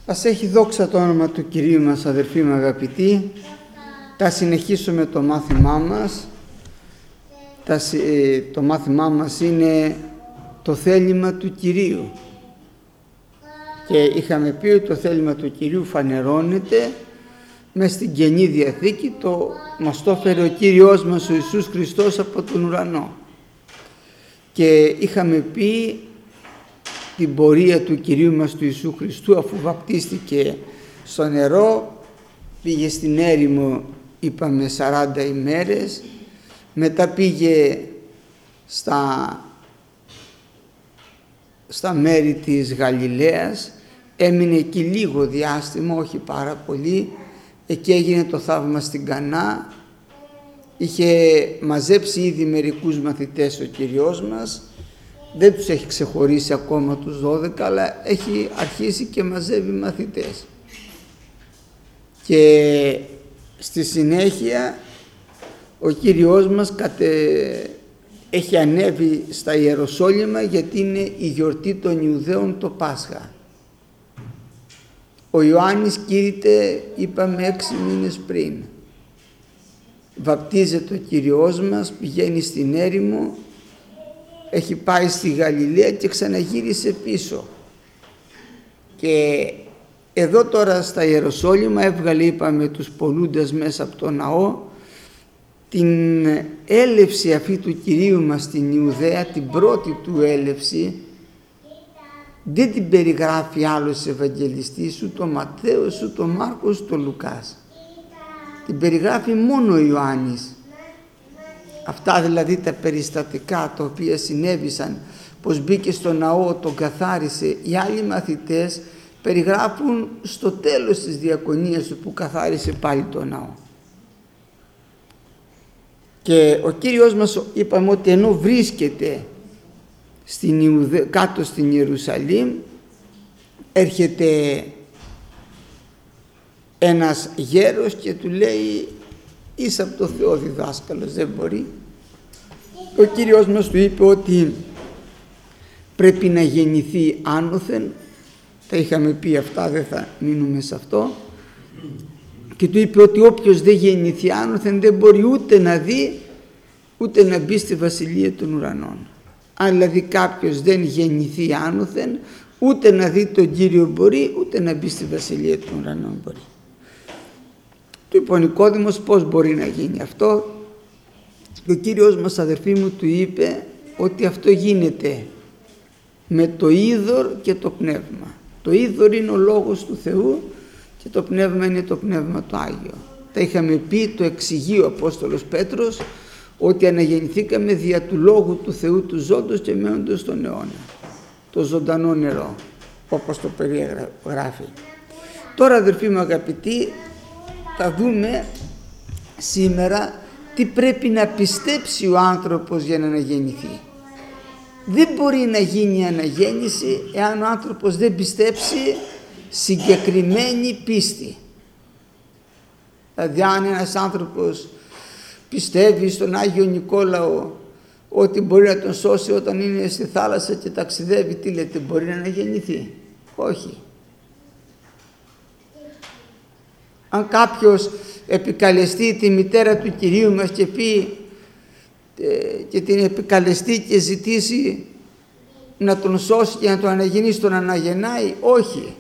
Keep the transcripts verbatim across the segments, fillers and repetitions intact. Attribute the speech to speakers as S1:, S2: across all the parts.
S1: Ας έχει δόξα το όνομα του Κυρίου μας, αδερφοί μου αγαπητοί. Θα συνεχίσουμε το μάθημά μας. Το μάθημά μας είναι το θέλημα του Κυρίου. Και είχαμε πει ότι το θέλημα του Κυρίου φανερώνεται μες στην Καινή Διαθήκη. Το μας το έφερε ο Κύριος μας ο Ιησούς Χριστός από τον ουρανό. Και είχαμε πει την πορεία του Κυρίου μας του Ιησού Χριστού, αφού βαπτίστηκε στο νερό, πήγε στην έρημο, είπαμε σαράντα ημέρες, μετά πήγε στα, στα μέρη της Γαλιλαίας, έμεινε εκεί λίγο διάστημα, όχι πάρα πολύ, εκεί έγινε το θαύμα στην Κανά, είχε μαζέψει ήδη μερικούς μαθητές ο Κυριός μας, δεν τους έχει ξεχωρίσει ακόμα τους δώδεκα, αλλά έχει αρχίσει και μαζεύει μαθητές. Και στη συνέχεια ο Κύριος μας κατε... έχει ανέβει στα Ιεροσόλυμα, γιατί είναι η γιορτή των Ιουδαίων, το Πάσχα. Ο Ιωάννης κήρυται, είπαμε, έξι μήνες πριν. Βαπτίζεται ο Κύριος μας, πηγαίνει στην έρημο, έχει πάει στη Γαλιλαία και ξαναγύρισε πίσω. Και εδώ τώρα στα Ιεροσόλυμα έβγαλε, είπαμε, τους πολλούντες μέσα από το ναό, την έλευση αυτή του Κυρίου μας στην Ιουδαία, την πρώτη του έλευση, δεν την περιγράφει άλλος Ευαγγελιστής, ούτε ο Ματθαίος, ούτε ο Μάρκος, ούτε ο Λουκάς. Την περιγράφει μόνο ο Ιωάννης. Αυτά δηλαδή τα περιστατικά τα οποία συνέβησαν, πως μπήκε στο ναό, τον καθάρισε, οι άλλοι μαθητές περιγράφουν στο τέλος της διακονίας του που καθάρισε πάλι το ναό. Και ο Κύριος μας, είπαμε, ότι ενώ βρίσκεται στην Ιουδε... κάτω στην Ιερουσαλήμ, έρχεται ένας γέρος και του λέει, είσαι από το Θεό διδάσκαλος, δεν μπορεί. Ο Κύριος μας του είπε ότι πρέπει να γεννηθεί άνωθεν, τα είχαμε πει αυτά, δεν θα μείνουμε σε αυτό, και του είπε ότι όποιος δεν γεννηθεί άνωθεν δεν μπορεί ούτε να δει ούτε να μπει στη Βασιλεία των Ουρανών. Αν δηλαδή κάποιος δεν γεννηθεί άνωθεν, ούτε να δει τον Κύριο μπορεί, ούτε να μπει στη Βασιλεία των Ουρανών μπορεί. Του είπε ο Νικόδημος πώς μπορεί να γίνει αυτό, και ο Κύριος μας, αδερφοί μου, του είπε ότι αυτό γίνεται με το είδωρ και το πνεύμα. Το είδωρ είναι ο Λόγος του Θεού και το πνεύμα είναι το Πνεύμα το Άγιο. Τα είχαμε πει, το εξηγεί ο Απόστολος Πέτρος, ότι αναγεννηθήκαμε δια του Λόγου του Θεού του ζώντος και μένοντος στον αιώνα. Το ζωντανό νερό, όπως το περιγράφει. Τώρα, αδερφοί μου αγαπητοί, θα δούμε σήμερα τι πρέπει να πιστέψει ο άνθρωπος για να αναγεννηθεί. Δεν μπορεί να γίνει η αναγέννηση εάν ο άνθρωπος δεν πιστέψει συγκεκριμένη πίστη. Δηλαδή, αν ένας άνθρωπος πιστεύει στον Άγιο Νικόλαο ότι μπορεί να τον σώσει όταν είναι στη θάλασσα και ταξιδεύει, τι λέτε, μπορεί να αναγεννηθεί? Όχι. Αν κάποιος επικαλεστεί τη μητέρα του Κυρίου μας και πει και την επικαλεστεί και ζητήσει να τον σώσει και να τον αναγεννήσει, τον αναγεννάει? Όχι.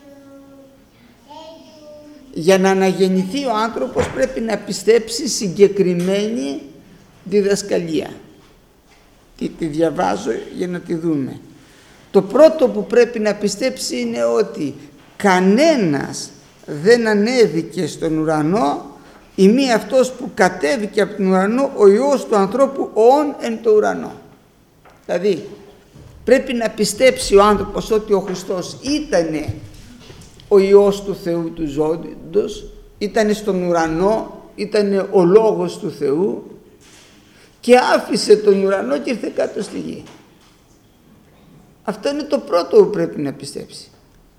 S1: Για να αναγεννηθεί ο άνθρωπος πρέπει να πιστέψει συγκεκριμένη διδασκαλία. Και τη διαβάζω για να τη δούμε. Το πρώτο που πρέπει να πιστέψει είναι ότι κανένας δεν ανέβηκε στον ουρανό ή μη αυτός που κατέβηκε από τον ουρανό, ο Υιός του ανθρώπου ον εν το ουρανό. Δηλαδή πρέπει να πιστέψει ο άνθρωπος ότι ο Χριστός ήτανε ο Υιός του Θεού του ζώντος, ήτανε στον ουρανό, ήτανε ο Λόγος του Θεού και άφησε τον ουρανό και ήρθε κάτω στη γη. Αυτό είναι το πρώτο που πρέπει να πιστέψει.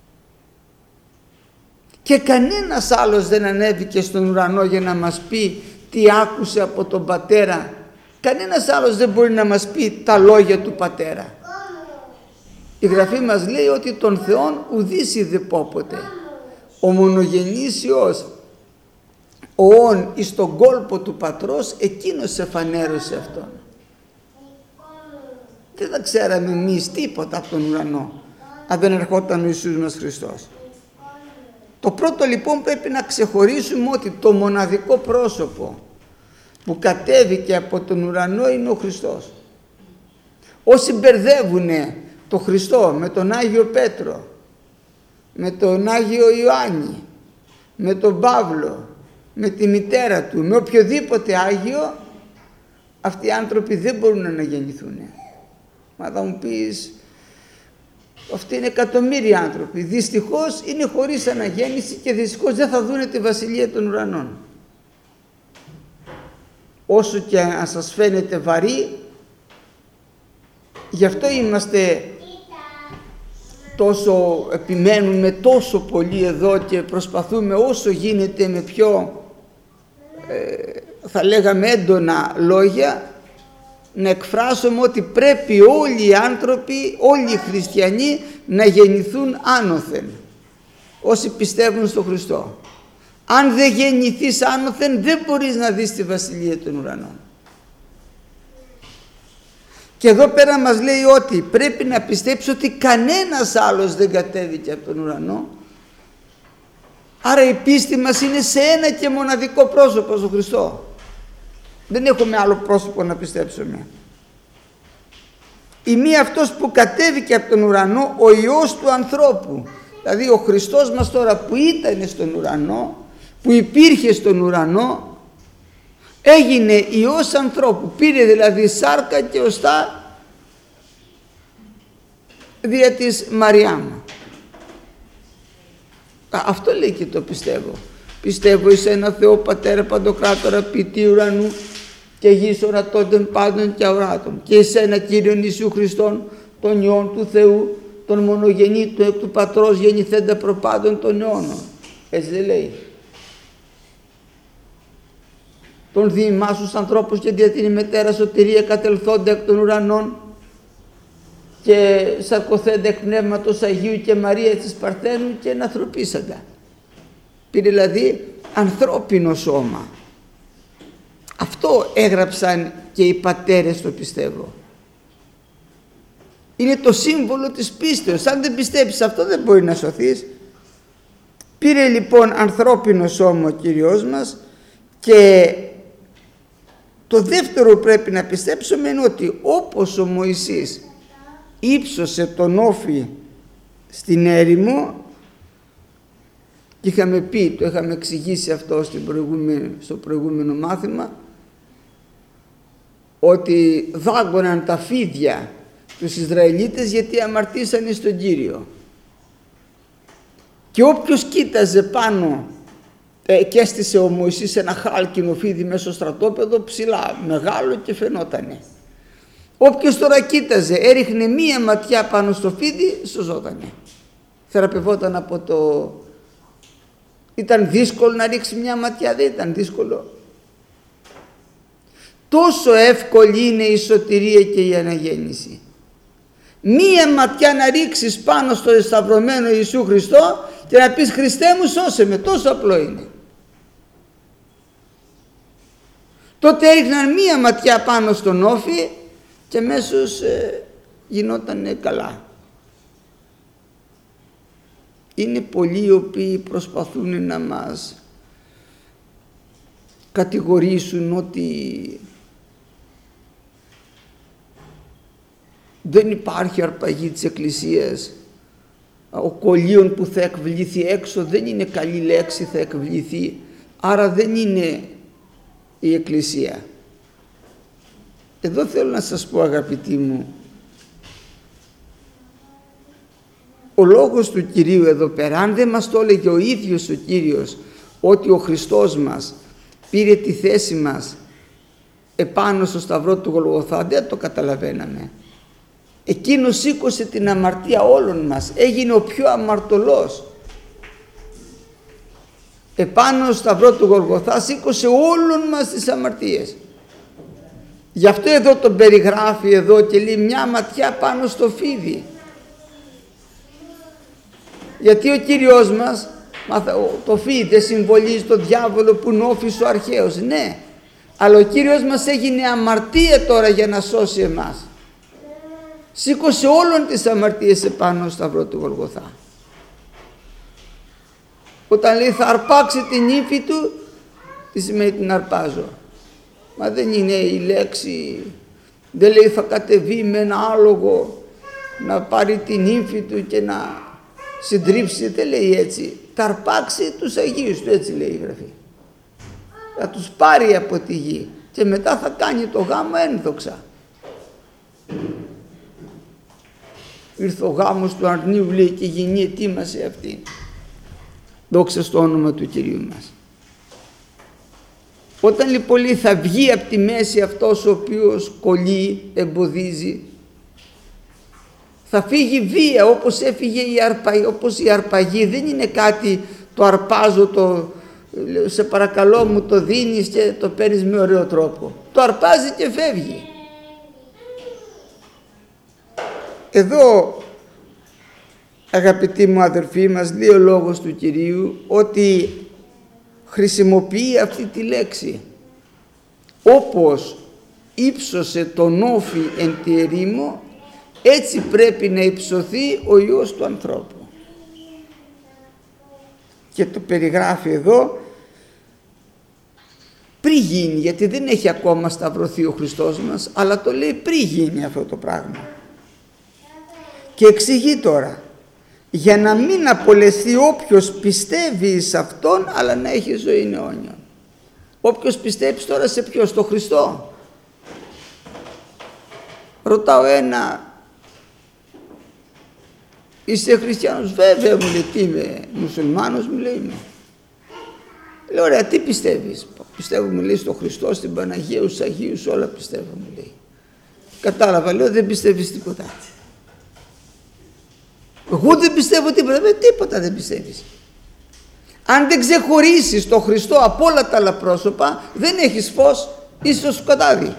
S1: Και κανένας άλλος δεν ανέβηκε στον ουρανό για να μας πει τι άκουσε από τον Πατέρα. Κανένας άλλος δεν μπορεί να μας πει τα λόγια του Πατέρα. Η Γραφή μας λέει ότι τον Θεόν ουδείς είδε πόποτε. Ο μονογενής Υιός, ο όν εις τον κόλπο του Πατρός, εκείνος εφανέρωσε Αυτόν. Δεν θα ξέραμε εμείς τίποτα από τον ουρανό αν δεν ερχόταν ο Ιησούς μας Χριστός. Το πρώτο λοιπόν πρέπει να ξεχωρίσουμε ότι το μοναδικό πρόσωπο που κατέβηκε από τον ουρανό είναι ο Χριστός. Όσοι μπερδεύουν το Χριστό με τον Άγιο Πέτρο, με τον Άγιο Ιωάννη, με τον Παύλο, με τη μητέρα του, με οποιοδήποτε Άγιο, αυτοί οι άνθρωποι δεν μπορούν να αναγεννηθούν. Μα θα μου πεις, αυτοί είναι εκατομμύρια άνθρωποι, δυστυχώς είναι χωρίς αναγέννηση και δυστυχώς δεν θα δούνε τη Βασιλεία των Ουρανών. Όσο και αν σας φαίνεται βαρύ, γι' αυτό είμαστε τόσο, επιμένουμε τόσο πολύ εδώ και προσπαθούμε όσο γίνεται με πιο ε, θα λέγαμε έντονα λόγια να εκφράσουμε ότι πρέπει όλοι οι άνθρωποι, όλοι οι χριστιανοί να γεννηθούν άνωθεν, όσοι πιστεύουν στον Χριστό. Αν δεν γεννηθείς άνωθεν δεν μπορείς να δεις τη Βασιλεία των Ουρανών. Και εδώ πέρα μας λέει ότι πρέπει να πιστέψει ότι κανένας άλλος δεν κατέβηκε από τον ουρανό. Άρα η πίστη μας είναι σε ένα και μοναδικό πρόσωπο, στον Χριστό. Δεν έχουμε άλλο πρόσωπο να πιστέψουμε. Η μία αυτός που κατέβηκε από τον ουρανό, ο Υιός του ανθρώπου. Δηλαδή ο Χριστός μας τώρα που ήταν στον ουρανό, που υπήρχε στον ουρανό, έγινε Υιός ανθρώπου, πήρε δηλαδή σάρκα και οστά δια της Μαριάμ. Αυτό λέει και το πιστεύω. Πιστεύω εις ένα Θεό Πατέρα Παντοκράτορα ποιητή ουρανού και γης ορατώντων πάντων και αοράτων, και εις ένα Κύριον Ιησού Χριστόν, τον Υιόν του Θεού, τον μονογενή του εκ του Πατρός γεννηθέντα προπάντων των αιώνων. Έτσι δεν λέει? Τον διημάς τους ανθρώπους και δια την ημετέρα σωτηρία κατελθόντα εκ των ουρανών και σαρκοθέντα εκ πνεύματος Αγίου και Μαρία της Παρθένου και ενανθρωπίσαντα. Πήρε δηλαδή ανθρώπινο σώμα. Αυτό έγραψαν και οι πατέρες, το πιστεύω. Είναι το σύμβολο της πίστεως. Αν δεν πιστέψεις αυτό δεν μπορεί να σωθείς. Πήρε λοιπόν ανθρώπινο σώμα ο Κύριος μας. Και το δεύτερο που πρέπει να πιστέψουμε είναι ότι όπως ο Μωυσής ύψωσε τον όφη στην έρημο, και είχαμε πει, το είχαμε εξηγήσει αυτό στην προηγούμενη, στο προηγούμενο μάθημα, ότι δάγκωναν τα φίδια τους Ισραηλίτες γιατί αμαρτήσανε στον Κύριο. Και όποιος κοίταζε πάνω ε, και έστησε ο Μωυσής ένα χάλκινο φίδι μέσα στο στρατόπεδο, ψηλά, μεγάλο, και φαινότανε. Όποιος τώρα κοίταζε, έριχνε μία ματιά πάνω στο φίδι, σωζότανε. Θεραπευόταν από το... Ήταν δύσκολο να ρίξει μια ματιά? Δεν ήταν δύσκολο. Τόσο εύκολη είναι η σωτηρία και η αναγέννηση. Μία ματιά να ρίξεις πάνω στο σταυρωμένο Ιησού Χριστό και να πεις Χριστέ μου σώσε με, τόσο απλό είναι. Τότε έριχναν μία ματιά πάνω στον όφη και αμέσως ε, γινότανε καλά. Είναι πολλοί οι οποίοι προσπαθούν να μας κατηγορήσουν ότι δεν υπάρχει αρπαγή της Εκκλησίας. Ο κολλίον που θα εκβληθεί έξω δεν είναι καλή λέξη, θα εκβληθεί, άρα δεν είναι η Εκκλησία. Εδώ θέλω να σας πω, αγαπητοί μου, ο λόγος του Κυρίου εδώ πέρα, αν δεν μας το έλεγε ο ίδιος ο Κύριος ότι ο Χριστός μας πήρε τη θέση μας επάνω στο σταυρό του Γολγοθά, δεν το καταλαβαίναμε. Εκείνος σήκωσε την αμαρτία όλων μας, έγινε ο πιο αμαρτωλός. Επάνω στο σταυρό του Γολγοθά σήκωσε όλων μας τις αμαρτίες. Γι' αυτό εδώ τον περιγράφει εδώ και λέει μια ματιά πάνω στο φίδι. Γιατί ο Κύριος μας, το φύγετε, συμβολίζει το διάβολο που είναι όφης ο αρχαίος, ναι, αλλά ο Κύριος μας έγινε αμαρτία τώρα για να σώσει εμάς. Σήκωσε όλων τις αμαρτίες επάνω στο σταυρό του Γολγοθά. Όταν λέει θα αρπάξει την ύφη του, τι σημαίνει την αρπάζω? Μα δεν είναι η λέξη, δεν λέει θα κατεβεί με ένα άλογο να πάρει την ύφη του και να συντρίψει, δεν λέει έτσι. Θα αρπάξει τους Αγίους του, έτσι λέει η Γραφή. Θα τους πάρει από τη γη και μετά θα κάνει το γάμο ένδοξα. Ήρθε ο γάμος του αρνίου, λέει, και η γηνή ετοίμασε αυτήν. Δόξα στο όνομα του Κυρίου μας. Όταν λοιπόν λέει θα βγει από τη μέση αυτός ο οποίος κολλεί, εμποδίζει, θα φύγει βία όπως έφυγε η αρπαγή. Όπως η αρπαγή δεν είναι κάτι το αρπάζω, το σε παρακαλώ μου το δίνεις και το παίρνεις με ωραίο τρόπο. Το αρπάζει και φεύγει. Εδώ, αγαπητοί μου αδερφοί, μας λέει ο λόγος του Κυρίου ότι χρησιμοποιεί αυτή τη λέξη. Όπως ύψωσε τον όφη εν τη ερήμο, έτσι πρέπει να υψωθεί ο Υιός του ανθρώπου. Και το περιγράφει εδώ πριν γίνει, γιατί δεν έχει ακόμα σταυρωθεί ο Χριστός μας, αλλά το λέει πριν γίνει αυτό το πράγμα. Και εξηγεί τώρα, για να μην απολεστεί όποιος πιστεύει σε Αυτόν, αλλά να έχει ζωή αιώνιον. Όποιος πιστεύει τώρα σε ποιο? Στο Χριστό. Ρωτάω ένα, είστε χριστιανός? Βέβαια, μου λέει. Τι είμαι? Μουσουλμάνος? Μου λέει είμαι. Λέω ωραία, τι πιστεύεις? Πιστεύω, μου λέει, στο Χριστό, στην Παναγία, στους Αγίους, όλα πιστεύω, μου λέει. Κατάλαβα, λέω, δεν πιστεύεις τίποτα. Εγώ δεν πιστεύω τίποτα. Με τίποτα δεν πιστεύεις. Αν δεν ξεχωρίσεις το Χριστό από όλα τα άλλα πρόσωπα, δεν έχεις φως, είσαι στο σκοτάδι.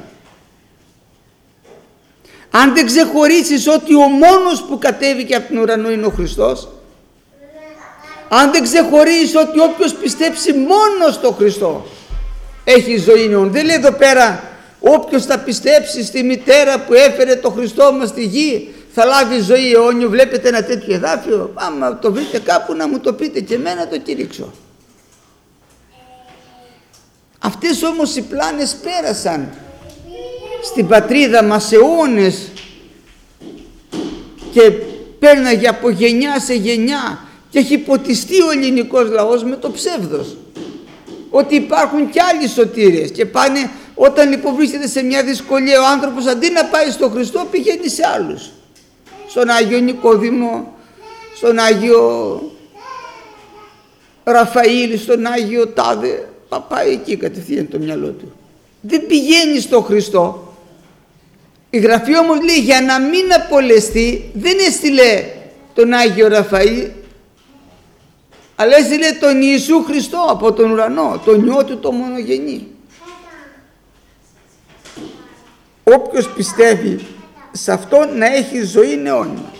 S1: Αν δεν ξεχωρίσεις ότι ο μόνος που κατέβηκε από τον ουρανό είναι ο Χριστός, αν δεν ξεχωρίσεις ότι όποιος πιστέψει μόνο στο Χριστό έχει ζωή αιώνιον. Δεν λέει εδώ πέρα όποιος θα πιστέψει στη μητέρα που έφερε το Χριστό μας στη γη θα λάβει ζωή αιώνιο. Βλέπετε ένα τέτοιο εδάφιο? Άμα το βρείτε κάπου να μου το πείτε και εμένα το κηρύξω. Αυτές όμως οι πλάνες πέρασαν στην πατρίδα μας αιώνες και πέρναγε από γενιά σε γενιά και έχει ποτιστεί ο ελληνικός λαός με το ψεύδος ότι υπάρχουν κι άλλοι σωτήρες και πάνε. Όταν λοιπόν βρίσκεται σε μια δυσκολία ο άνθρωπος, αντί να πάει στον Χριστό πηγαίνει σε άλλους, στον Άγιο Νικόδημο, στον Άγιο Ραφαήλ, στον Άγιο Τάδε, πάει εκεί κατευθείαν το μυαλό του, δεν πηγαίνει στον Χριστό. Η Γραφή όμως λέει για να μην απολεστεί δεν έστειλε τον Άγιο Ραφαήλ, αλλά έστειλε τον Ιησού Χριστό από τον ουρανό, τον Υιό του το μονογενή. Όποιος πιστεύει σε αυτόν να έχει ζωή αιώνια.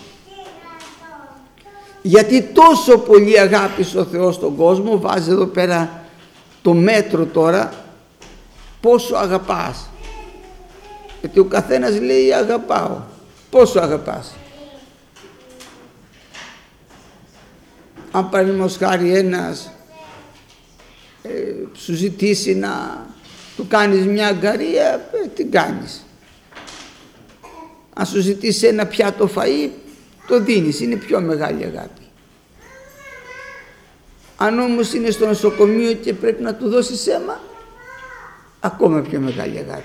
S1: Γιατί τόσο πολύ αγάπησε ο Θεός τον κόσμο, βάζει εδώ πέρα το μέτρο τώρα πόσο αγαπάς. Γιατί ο καθένας λέει αγαπάω. Πόσο αγαπάς? Αν παραδείγματος χάρη ένας ε, σου ζητήσει να του κάνεις μια αγκαρία, ε, την κάνεις. Αν σου ζητήσει ένα πιάτο φαΐ, το δίνεις, είναι πιο μεγάλη αγάπη. Αν όμως είναι στο νοσοκομείο και πρέπει να του δώσεις αίμα, ακόμα πιο μεγάλη αγάπη.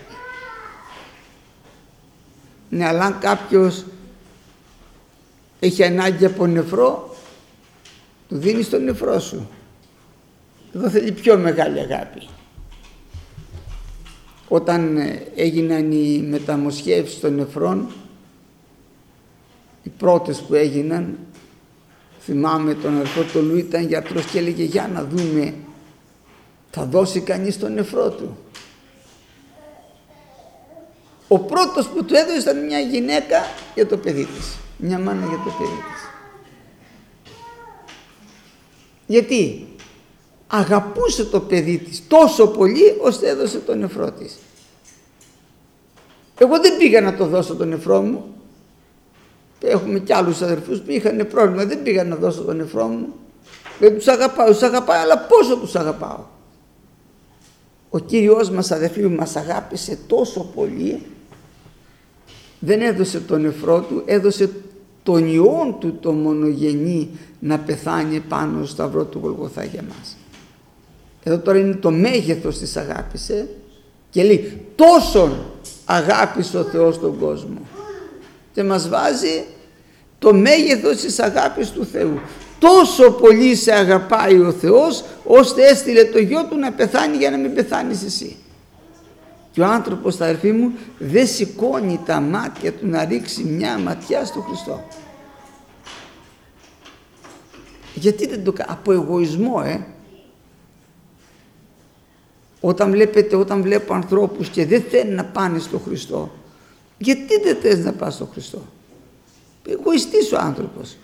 S1: Ναι, αλλά αν κάποιος έχει ανάγκη από νεφρό, του δίνεις τον νεφρό σου. Εδώ θέλει πιο μεγάλη αγάπη. Όταν έγιναν οι μεταμοσχεύσεις των νεφρών, οι πρώτες που έγιναν, θυμάμαι τον αδερφό του Λου, ήταν γιατρός και έλεγε για να δούμε, θα δώσει κανείς τον νεφρό του? Ο πρώτος που του έδωσε ήταν μια γυναίκα για το παιδί της, μια μάνα για το παιδί της. Γιατί αγαπούσε το παιδί της τόσο πολύ ώστε έδωσε τον νεφρό της. Εγώ δεν πήγα να το δώσω τον νεφρό μου. Έχουμε κι άλλους αδερφούς που είχαν πρόβλημα, δεν πήγα να δώσω τον νεφρό μου. Δεν τους αγαπάω, τους αγαπάω, αλλά πόσο τους αγαπάω. Ο Κύριος μας, αδερφοί μου, μας αγάπησε τόσο πολύ, δεν έδωσε τον νεφρό του, έδωσε τον Υιόν του το μονογενή να πεθάνει πάνω στο σταυρό του Γολγοθά για μας. Εδώ τώρα είναι το μέγεθος της αγάπης, ε? Και λέει τόσον αγάπησε ο Θεός τον κόσμο, και μας βάζει το μέγεθος της αγάπης του Θεού. Τόσο πολύ σε αγαπάει ο Θεός ώστε έστειλε το γιο του να πεθάνει για να μην πεθάνεις εσύ. Και ο άνθρωπος, αδερφοί μου, δεν σηκώνει τα μάτια του να ρίξει μια ματιά στο Χριστό. Γιατί δεν το κάνει? Από εγωισμό, ε. Όταν βλέπετε, όταν βλέπω ανθρώπους και δεν θέλουν να πάνε στο Χριστό, γιατί δεν θες να πας στο Χριστό? Εγωιστής ο άνθρωπος.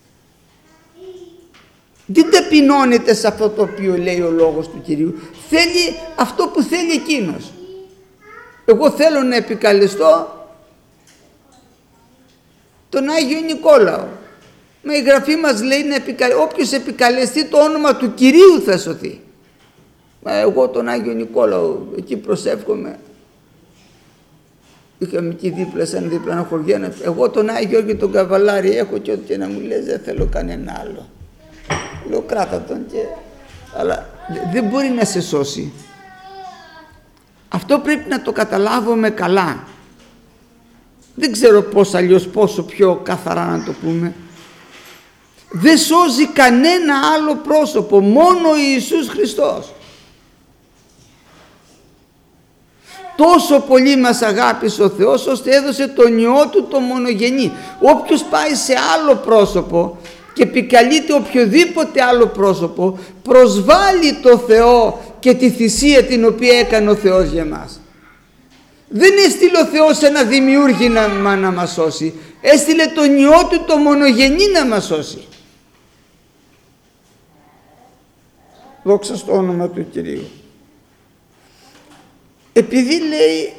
S1: Δεν ταπεινώνεται σε αυτό το οποίο λέει ο λόγος του Κυρίου. Θέλει αυτό που θέλει εκείνος. Εγώ θέλω να επικαλεστώ τον Άγιο Νικόλαο. Μα η Γραφή μας λέει να επικαλε... όποιος επικαλεστεί το όνομα του Κυρίου θα σωθεί. Μα εγώ τον Άγιο Νικόλαο εκεί προσεύχομαι. Είχαμε εκεί δίπλα, σαν δίπλα να χωριένα. Εγώ τον Άγιο Γιώργη τον Καβαλάρη έχω, και ό,τι να μου λες δεν θέλω κανένα άλλο. Λέω κράτα τον, και... αλλά δεν μπορεί να σε σώσει. Αυτό πρέπει να το καταλάβουμε καλά. Δεν ξέρω πώς αλλιώς, πόσο πιο καθαρά να το πούμε. Δεν σώζει κανένα άλλο πρόσωπο, μόνο ο Ιησούς Χριστός. Τόσο πολύ μας αγάπησε ο Θεός ώστε έδωσε τον Υιό του το μονογενή. Όποιος πάει σε άλλο πρόσωπο και επικαλείται οποιοδήποτε άλλο πρόσωπο, προσβάλλει το Θεό και τη θυσία την οποία έκανε ο Θεός για μας. Δεν έστειλε ο Θεός ένα δημιούργη να, να μας σώσει, έστειλε τον Υιό του το μονογενή να μας σώσει. Δόξα στο όνομα του Κυρίου. Επειδή λέει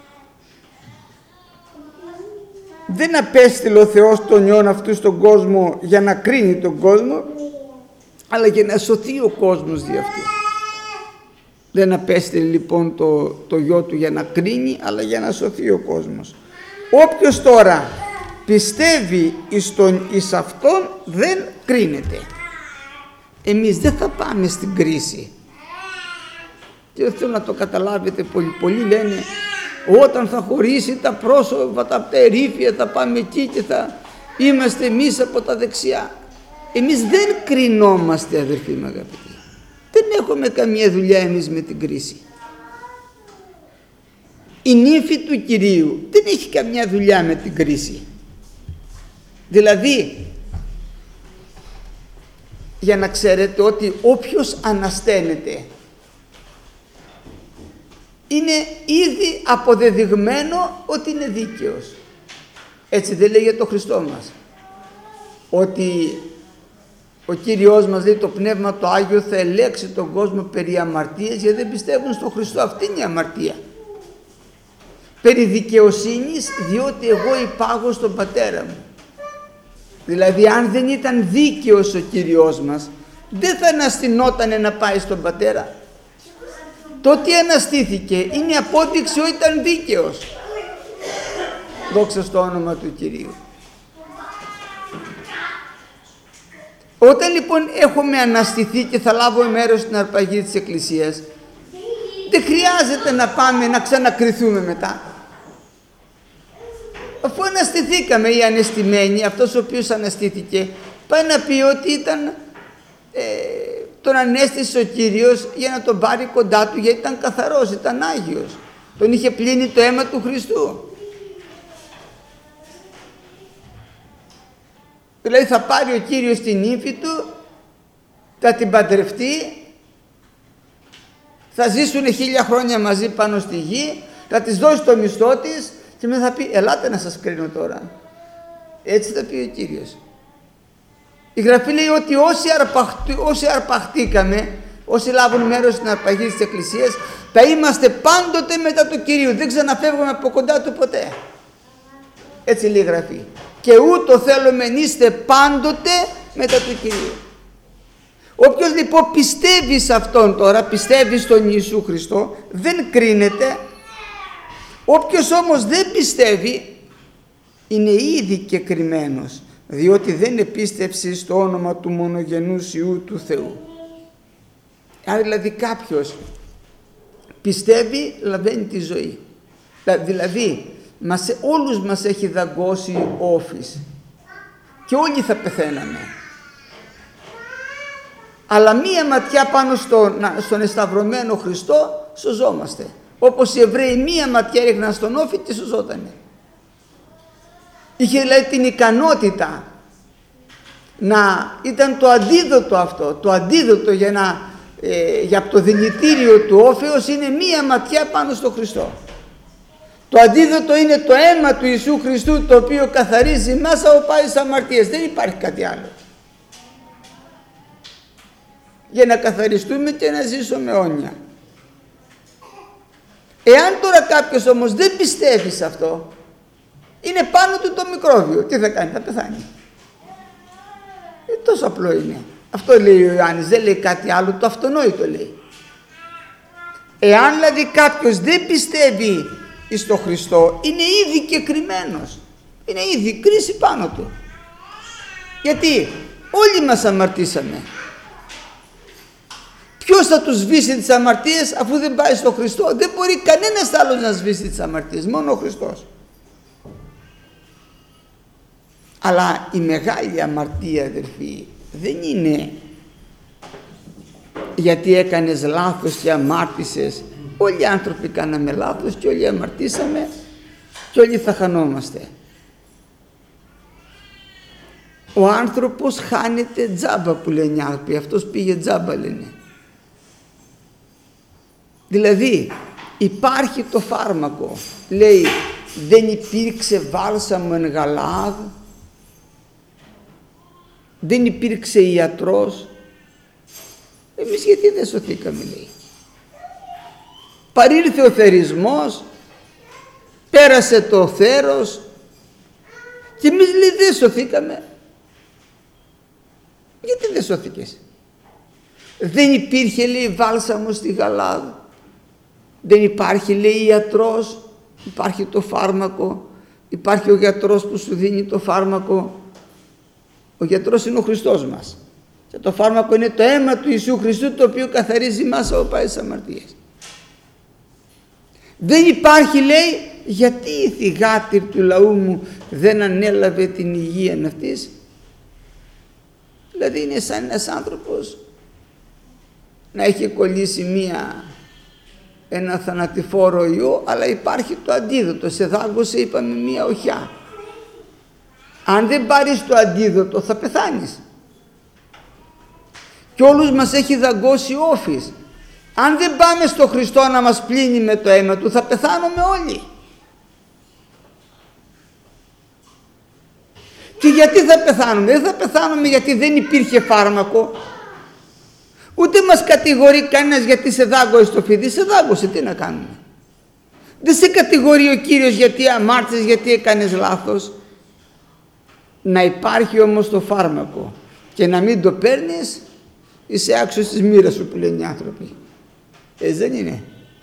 S1: δεν απέστειλε ο Θεός τον Υιόν αυτού στον κόσμο για να κρίνει τον κόσμο, αλλά για να σωθεί ο κόσμος δι' αυτού. Δεν απέστειλε λοιπόν το, το Υιό του για να κρίνει, αλλά για να σωθεί ο κόσμος. Όποιος τώρα πιστεύει εις, τον, εις αυτόν δεν κρίνεται. Εμείς δεν θα πάμε στην κρίση. Και θέλω να το καταλάβετε πολύ. Πολλοί λένε όταν θα χωρίσει τα πρόσωπα, τα ερήφια, θα πάμε εκεί και θα είμαστε εμείς από τα δεξιά. Εμείς δεν κρινόμαστε, αδερφοί μου αγαπητοί. Δεν έχουμε καμία δουλειά εμείς με την κρίση. Η νύφη του Κυρίου δεν έχει καμιά δουλειά με την κρίση. Δηλαδή, για να ξέρετε ότι όποιος ανασταίνεται είναι ήδη αποδεδειγμένο ότι είναι δίκαιος. Έτσι δεν λέει για το Χριστό μας? Ότι ο Κύριος μας λέει το Πνεύμα το Άγιο θα ελέξει τον κόσμο περί αμαρτίας, γιατί δεν πιστεύουν στον Χριστό. Αυτή είναι η αμαρτία. Περί δικαιοσύνης, διότι εγώ υπάγω στον Πατέρα μου. Δηλαδή αν δεν ήταν δίκαιος ο Κύριος μας, δεν θα αναστηνότανε να πάει στον Πατέρα. Το ότι αναστήθηκε είναι απόδειξη ότι ήταν δίκαιος. Δόξα στο όνομα του Κυρίου. Όταν λοιπόν έχουμε αναστηθεί και θα λάβουμε μέρος στην αρπαγή της Εκκλησίας, δεν χρειάζεται να πάμε να ξανακριθούμε μετά. Αφού αναστηθήκαμε, οι ανεστημένοι, αυτός ο οποίος αναστήθηκε, πάει να πει ότι ήταν, ε, τον ανέστησε ο Κύριος για να τον πάρει κοντά του, γιατί ήταν καθαρός, ήταν Άγιος. Τον είχε πλύνει το αίμα του Χριστού. Δηλαδή θα πάρει ο Κύριος την ύφη του, θα την παντρευτεί, θα ζήσουν χίλια χρόνια μαζί πάνω στη γη, θα της δώσει το μισθό της και μετά θα πει ελάτε να σας κρίνω τώρα. Έτσι θα πει ο Κύριος. Η Γραφή λέει ότι όσοι, αρπαχτή, όσοι αρπαχτήκαμε, όσοι λάβουν μέρος στην αρπαγή της Εκκλησίας, θα είμαστε πάντοτε μετά του Κυρίου. Δεν ξαναφεύγουμε από κοντά του ποτέ. Έτσι λέει η Γραφή. Και ούτω θέλουμε να είστε πάντοτε μετά του Κυρίου. Όποιος λοιπόν πιστεύει σε Αυτόν τώρα, πιστεύει στον Ιησού Χριστό, δεν κρίνεται. Όποιος όμως δεν πιστεύει, είναι ήδη και κρυμμένος, διότι δεν επίστεψε στο όνομα του μονογενούς Υιού του Θεού. Αν δηλαδή κάποιος πιστεύει, λαβαίνει τη ζωή. Δηλαδή, μας, όλους μας έχει δαγκώσει όφης και όλοι θα πεθαίναμε. Αλλά μία ματιά πάνω στον, στον εσταυρωμένο Χριστό σωζόμαστε. Όπως οι Εβραίοι μία ματιά έριχναν στον όφη και σωζότανε. Είχε δηλαδή την ικανότητα να ήταν το αντίδοτο αυτό, το αντίδοτο για, να, ε, για το δηλητήριο του όφεως είναι μία ματιά πάνω στο Χριστό. Το αντίδοτο είναι το αίμα του Ιησού Χριστού, το οποίο καθαρίζει μέσα από πάσης αμαρτίας. Δεν υπάρχει κάτι άλλο. Για να καθαριστούμε και να ζήσουμε αιώνια. Εάν τώρα κάποιος όμως δεν πιστεύει σε αυτό, είναι πάνω του το μικρόβιο. Τι θα κάνει? Θα πεθάνει. Ε, τόσο απλό είναι. Αυτό λέει ο Ιωάννης, δεν λέει κάτι άλλο, το αυτονόητο λέει. Εάν δηλαδή κάποιος δεν πιστεύει στο Χριστό, είναι ήδη και κρυμμένος. Είναι ήδη κρίση πάνω του. Γιατί όλοι μας αμαρτήσαμε. Ποιος θα τους σβήσει τις αμαρτίες αφού δεν πάει στο Χριστό? Δεν μπορεί κανένας άλλος να σβήσει τις αμαρτίες, μόνο ο Χριστός. Αλλά η μεγάλη αμαρτία, αδερφοί, δεν είναι γιατί έκανες λάθος και αμάρτησες. Όλοι οι άνθρωποι κάναμε λάθος και όλοι αμαρτήσαμε και όλοι θα χανόμαστε. Ο άνθρωπος χάνεται τζάμπα, που λένε οι άνθρωποι. Αυτός πήγε τζάμπα, λένε. Δηλαδή υπάρχει το φάρμακο, λέει δεν υπήρξε βάλσαμο εν Γαλαάδ, δεν υπήρξε ιατρός, εμείς γιατί δεν σωθήκαμε, λέει. Παρήλθε ο θερισμός, πέρασε το θέρος και εμείς, λέει, δεν σωθήκαμε. Γιατί δεν σώθηκες? Δεν υπήρχε, λέει, βάλσαμο στη Γαλαάδ, δεν υπάρχει, λέει, ιατρός, υπάρχει το φάρμακο, υπάρχει ο γιατρός που σου δίνει το φάρμακο. Ο γιατρός είναι ο Χριστός μας και το φάρμακο είναι το αίμα του Ιησού Χριστού, το οποίο καθαρίζει μας από πάσης αμαρτίας. Δεν υπάρχει, λέει, γιατί η θυγάτηρ του λαού μου δεν ανέλαβε την υγεία αυτής? Δηλαδή είναι σαν ένας άνθρωπος να έχει κολλήσει μία, ένα θανατηφόρο ιό, αλλά υπάρχει το αντίδοτο. Σε δάγκωσε, είπαμε, μία οχιά. Αν δεν πάρεις το αντίδοτο θα πεθάνεις. Και όλους μας έχει δαγκώσει όφης. Αν δεν πάμε στο Χριστό να μας πλύνει με το αίμα του, θα πεθάνουμε όλοι. Και γιατί θα πεθάνουμε? Δεν θα πεθάνουμε γιατί δεν υπήρχε φάρμακο. Ούτε μας κατηγορεί κανένας γιατί σε δάγκωσε το φίδι. Σε δάγκωσε, τι να κάνουμε? Δεν σε κατηγορεί ο Κύριος γιατί αμάρτησες, γιατί έκανες λάθος. Να υπάρχει όμως το φάρμακο και να μην το παίρνεις, είσαι άξιος της μοίρας σου, που λένε οι άνθρωποι. Έτσι δεν είναι?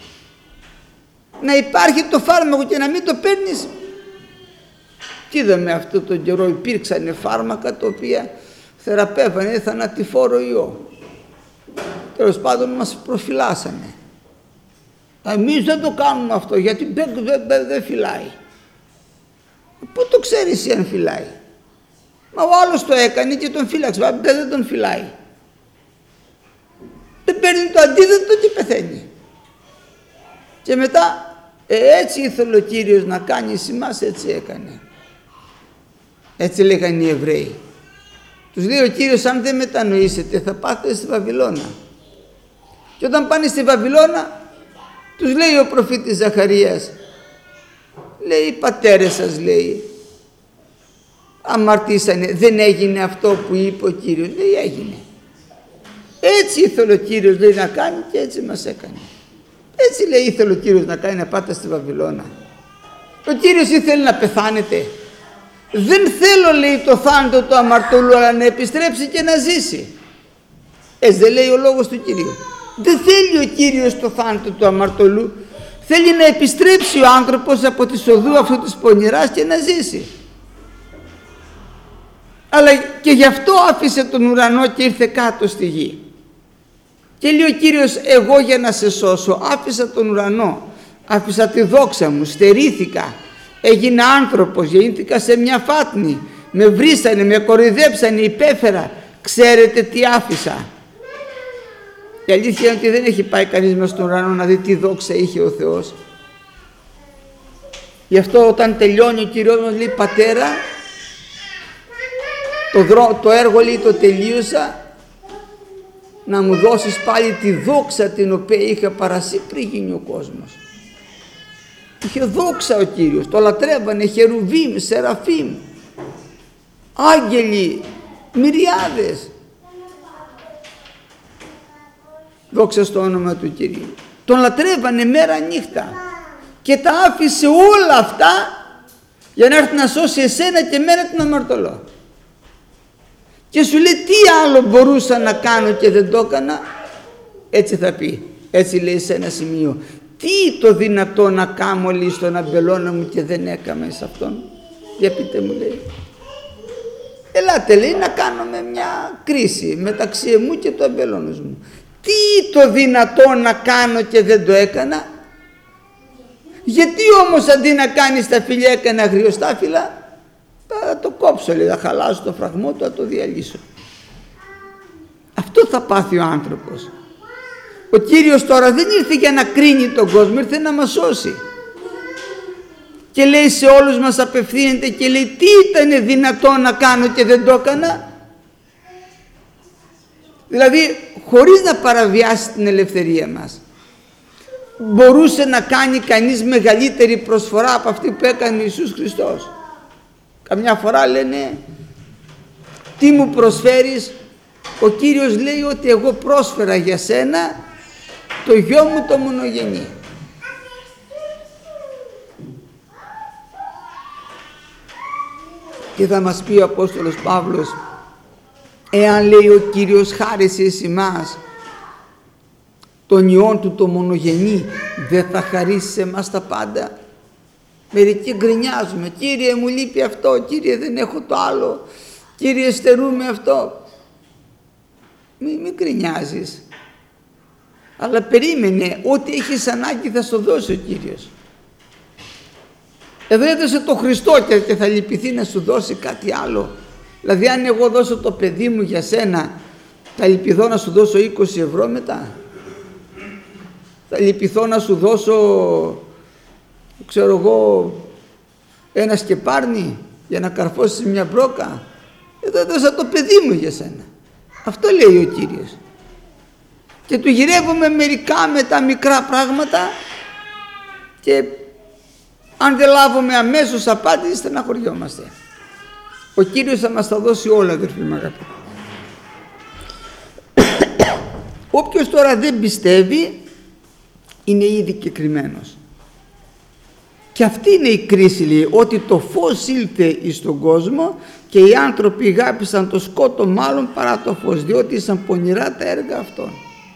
S1: Να υπάρχει το φάρμακο και να μην το παίρνεις. Και είδαμε αυτό τον καιρό, υπήρξαν φάρμακα τα οποία θεραπεύανε θανατηφόρο ιό. Τέλος πάντων μας προφυλάσανε. Εμείς δεν το κάνουμε αυτό γιατί δεν, δεν, δεν, δεν φυλάει. Πού το ξέρεις αν φυλάει? Μα ο άλλος το έκανε και τον φύλαξε, δεν, δεν τον φυλάει. Δεν παίρνει το αντίδοτο και πεθαίνει. Και μετά ε, έτσι ήθελε ο Κύριος να κάνει σε εμάς, έτσι έκανε. Έτσι λέγανε οι Εβραίοι. Τους λέει ο Κύριος, αν δεν μετανοήσετε θα πάτε στη Βαβυλώνα. Και όταν πάνε στη Βαβυλώνα, τους λέει ο προφήτης Ζαχαρίας, λέει, οι πατέρες σας, λέει, αμαρτήσανε, δεν έγινε αυτό που είπε ο Κύριος. Δεν έγινε. Έτσι ήθελε ο Κύριος, λέει, να κάνει και έτσι μας έκανε. Έτσι, λέει, ήθελε ο Κύριος να κάνει, να πάτε στη Βαβυλώνα. Ο Κύριος ήθελε να πεθάνετε. Δεν θέλω, λέει, το θάνατο του αμαρτωλού, αλλά να επιστρέψει και να ζήσει. Έτσι δεν λέει ο λόγος του Κυρίου. Δεν θέλει ο Κύριος το θάνατο του αμαρτωλού. Θέλει να επιστρέψει ο άνθρωπος από τη οδού αυτού της πονηράς και να ζήσει. Αλλά και γι' αυτό άφησε τον ουρανό και ήρθε κάτω στη γη. Και λέει ο Κύριος, εγώ για να σε σώσω άφησα τον ουρανό, άφησα τη δόξα μου, στερήθηκα, έγινα άνθρωπος, γεννήθηκα σε μια φάτνη, με βρίσανε, με κοροϊδέψανε, υπέφερα. Ξέρετε τι άφησα? Η αλήθεια είναι ότι δεν έχει πάει κανείς μες στον ουρανό να δει τι δόξα είχε ο Θεός. Γι' αυτό όταν τελειώνει ο Κύριος μας λέει, Πατέρα, το, δρό, το έργο, λέει, το τελείωσα, να μου δώσεις πάλι τη δόξα την οποία είχα παρασύ πριν γίνει ο κόσμος. Είχε δόξα ο Κύριος, το λατρεύανε χερουβίμ, σεραφίμ, άγγελοι, μυριάδες. Δόξα στο όνομα του Κυρίου. Τον λατρεύανε μέρα νύχτα και τα άφησε όλα αυτά για να έρθει να σώσει εσένα και εμένα την αμαρτωλό. Και σου λέει, τι άλλο μπορούσα να κάνω και δεν το έκανα? Έτσι θα πει, έτσι λέει σε ένα σημείο, τι το δυνατό να κάνω, λέει, στον αμπελώνα μου και δεν έκαμε σε αυτόν? Για πείτε μου, λέει. Ελάτε, λέει, να κάνουμε μια κρίση μεταξύ μου και του αμπελώνος μου. Τι το δυνατό να κάνω και δεν το έκανα? Γιατί όμως αντί να κάνεις τα φιλιά έκανα αγριοστάφυλλα? Θα το κόψω, λέει, θα χαλάσω το φραγμό του, θα το διαλύσω. Αυτό θα πάθει ο άνθρωπος. Ο Κύριος τώρα δεν ήρθε για να κρίνει τον κόσμο, ήρθε να μας σώσει. Και λέει, σε όλους μας απευθύνεται και λέει, τι ήταν δυνατό να κάνω και δεν το έκανα? Δηλαδή χωρίς να παραβιάσει την ελευθερία μας. Μπορούσε να κάνει κανείς μεγαλύτερη προσφορά από αυτή που έκανε ο Ιησούς Χριστός? Καμιά φορά λένε, τι μου προσφέρεις? Ο Κύριος λέει ότι εγώ πρόσφερα για σένα το γιο μου το μονογενή. Και θα μας πει ο Απόστολος Παύλος, εάν, λέει, ο Κύριος χάρισε εις εμάς τον Υιόν του το μονογενή, δεν θα χαρίσει σε εμάς τα πάντα? Μερικοί γκρινιάζουμε, Κύριε μου λείπει αυτό, Κύριε δεν έχω το άλλο, Κύριε στερούμε αυτό. Μην μη γκρινιάζεις, αλλά περίμενε, ό,τι έχεις ανάγκη θα σου δώσει ο Κύριος. Εδώ έδωσε το Χριστό και θα λυπηθεί να σου δώσει κάτι άλλο? Δηλαδή αν εγώ δώσω το παιδί μου για σένα, θα λυπηθώ να σου δώσω είκοσι ευρώ μετά? Θα λυπηθώ να σου δώσω, ξέρω εγώ, ένα σκεπάρνι για να καρφώσεις μια μπρόκα? Εδώ έδωσα το παιδί μου για σένα. Αυτό λέει ο Κύριος. Και του γυρεύουμε μερικά με τα μικρά πράγματα και αν δεν λάβουμε αμέσως απάντηση στεναχωριόμαστε. Ο Κύριος θα μας τα δώσει όλα, αδερφοί μου αγαπητοί. Όποιος τώρα δεν πιστεύει είναι ήδη κεκριμμένος. Και αυτή είναι η κρίση, λέει, ότι το φως ήλθε εις τον κόσμο και οι άνθρωποι αγάπησαν το σκότο μάλλον παρά το φως, διότι ήσαν πονηρά τα έργα αυτών.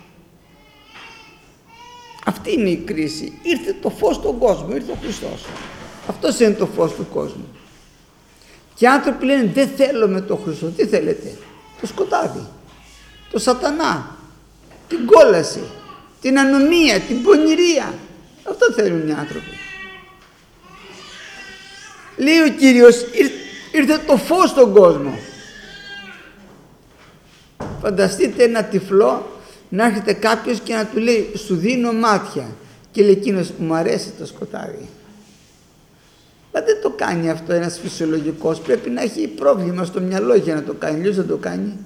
S1: Αυτή είναι η κρίση. Ήρθε το φως στον κόσμο, ήρθε ο Χριστός. Αυτός είναι το φως του κόσμου. Και οι άνθρωποι λένε, δεν θέλουμε το Χριστό. Τι θέλετε? Το σκοτάδι, το σατανά, την κόλαση, την ανομία, την πονηρία. Αυτό θέλουν οι άνθρωποι. Λέει ο Κύριος, ήρθε το φως στον κόσμο. Φανταστείτε ένα τυφλό να έρχεται κάποιος και να του λέει, σου δίνω μάτια, και λέει εκείνος, μου αρέσει το σκοτάδι. Μα δεν το κάνει αυτό ένας φυσιολογικός, πρέπει να έχει πρόβλημα στο μυαλό για να το κάνει, αλλιώς δεν το κάνει.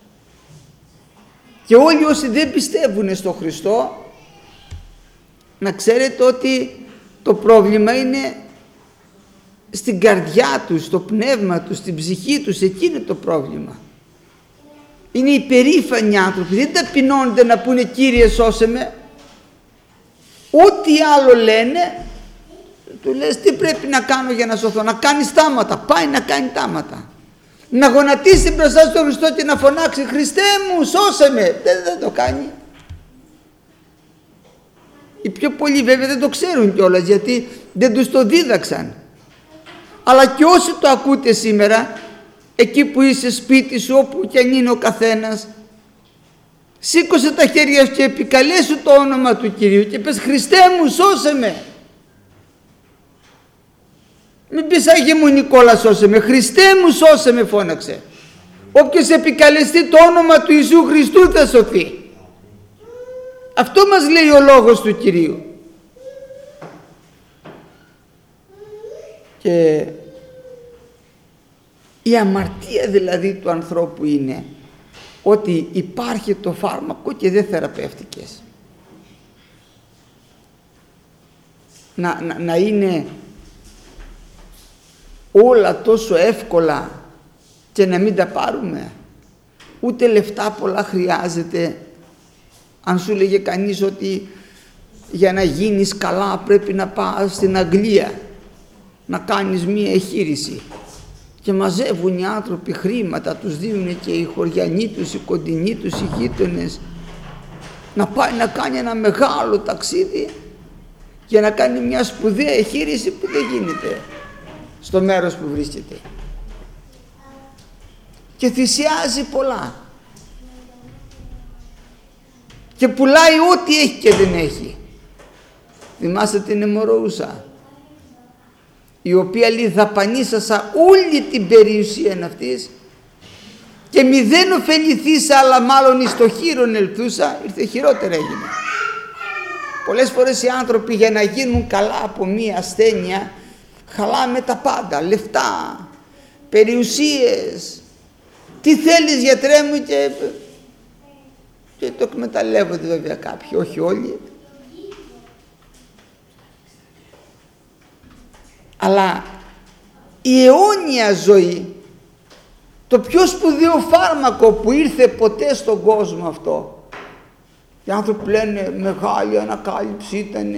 S1: Και όλοι όσοι δεν πιστεύουν στο Χριστό, να ξέρετε ότι το πρόβλημα είναι στην καρδιά τους, στο πνεύμα τους, στην ψυχή τους, εκεί είναι το πρόβλημα. Είναι υπερήφανοι άνθρωποι, δεν ταπεινώνονται να πούνε Κύριε σώσε με. Ό,τι άλλο λένε, του λες τι πρέπει να κάνω για να σωθώ, να κάνεις τάματα, πάει να κάνει τάματα. Να γονατίσει μπροστά στον Χριστό και να φωνάξει Χριστέ μου σώσε με, δεν, δεν το κάνει. Οι πιο πολλοί βέβαια δεν το ξέρουν κιόλας γιατί δεν τους το δίδαξαν. Αλλά και όσοι το ακούτε σήμερα, εκεί που είσαι σπίτι σου, όπου κι αν είναι ο καθένας, σήκωσε τα χέρια σου και επικαλέσου το όνομα του Κυρίου και πες Χριστέ μου σώσε με. Μην πεις Άγιε μου Νικόλα σώσε με, Χριστέ μου σώσε με φώναξε. Όποιος επικαλεστεί το όνομα του Ιησού Χριστού θα σωθεί. Αυτό μας λέει ο λόγος του Κυρίου. Και η αμαρτία δηλαδή του ανθρώπου είναι ότι υπάρχει το φάρμακο και δεν θεραπεύτηκες. Να, να, να είναι όλα τόσο εύκολα και να μην τα πάρουμε. Ούτε λεφτά πολλά χρειάζεται. Αν σου λέγε κανείς ότι για να γίνεις καλά πρέπει να πας στην Αγγλία να κάνεις μία εγχείρηση και μαζεύουν οι άνθρωποι χρήματα, τους δίνουν και οι χωριανοί τους, οι κοντινοί τους, οι γείτονες, να πάει να κάνει ένα μεγάλο ταξίδι για να κάνει μια σπουδαία εγχείρηση που δεν γίνεται στο μέρος που βρίσκεται και θυσιάζει πολλά και πουλάει ό,τι έχει και δεν έχει. Θυμάστε την αιμορροούσα, η οποία λέει δαπανίσασα όλη την περιουσία αυτής και μη δεν ωφεληθήσα, αλλά μάλλον εις το χείρον ελθούσα, ήρθε χειρότερα έγινε. Πολλές φορές οι άνθρωποι για να γίνουν καλά από μία ασθένεια χαλάμε τα πάντα, λεφτά, περιουσίες, τι θέλεις γιατρέ μου, και, και το εκμεταλλεύονται βέβαια κάποιοι, όχι όλοι. Αλλά η αιώνια ζωή, το πιο σπουδαίο φάρμακο που ήρθε ποτέ στον κόσμο αυτό, οι άνθρωποι λένε μεγάλη ανακάλυψη ήταν